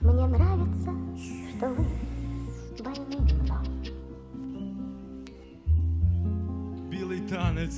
Мне нравится, что вы больны мной. Білий танець.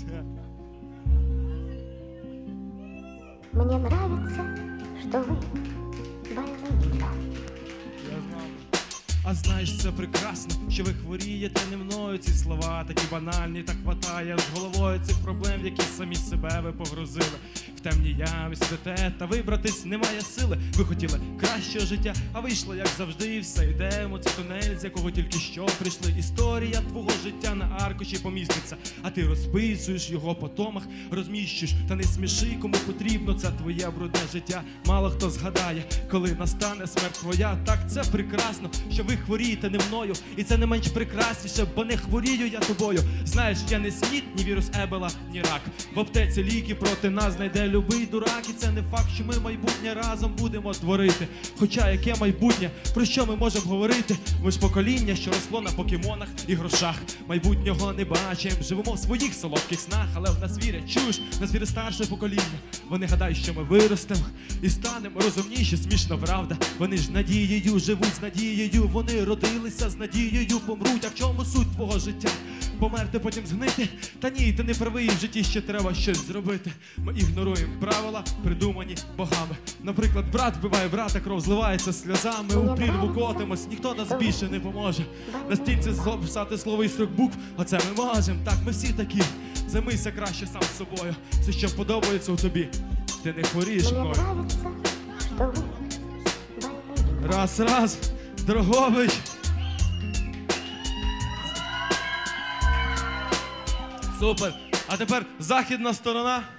Мне нравится, что вы больны мной. Я знаю. А знаєш, це прекрасно, що ви хворієте не мною. Ці слова такі банальні, так хватає з головою цих проблем, які самі себе ви погрузили. В темній ямі сидите, та вибратись немає сили. Ви хотіли кращого життя, а вийшло, як завжди, і все йдемо. Це тунель, з якого тільки що прийшли. Історія твого життя на аркуші поміститься, а ти розписуєш його по томах, розміщуєш. Та не сміши, кому потрібно, це твоє брудне життя. Мало хто згадає, коли настане смерть твоя. Так, це прекрасно, що ви хворієте не мною, і це не менш прекрасніше, бо не хворію я тобою. Знаєш, я не СНІД, ні вірус Ебола, ні рак. В аптеці ліки проти нас знайде любий дурак. І це не факт, що ми майбутнє разом будемо творити. Хоча яке майбутнє, про що ми можемо говорити? Ми ж покоління, що росло на покемонах і грошах. Майбутнього не бачимо, живемо в своїх солодких снах. Але в нас вірять, чуєш, нас вірить старше покоління. Вони гадають, що ми виростемо і станемо розумніші, смішно, правда. Вони ж надією живуть, з надією. Вони родилися з надією, помруть. А в чому суть твого життя? Померти, потім згнити? Та ні, ти не правий, в житті ще треба щось зробити. Ми ігноруємо правила, придумані богами. Наприклад, брат вбиває брата, кров зливається сльозами. У прірву котимось, ніхто нас більше не поможе. На стінці записати слово і строк букв, оце ми можемо. Так, ми всі такі. Займися краще сам з собою. Все, що подобається у тобі, ти не хворієш Мне мною. нравится, что вы больны мной. Раз, Дрогович. Супер. А тепер західна сторона.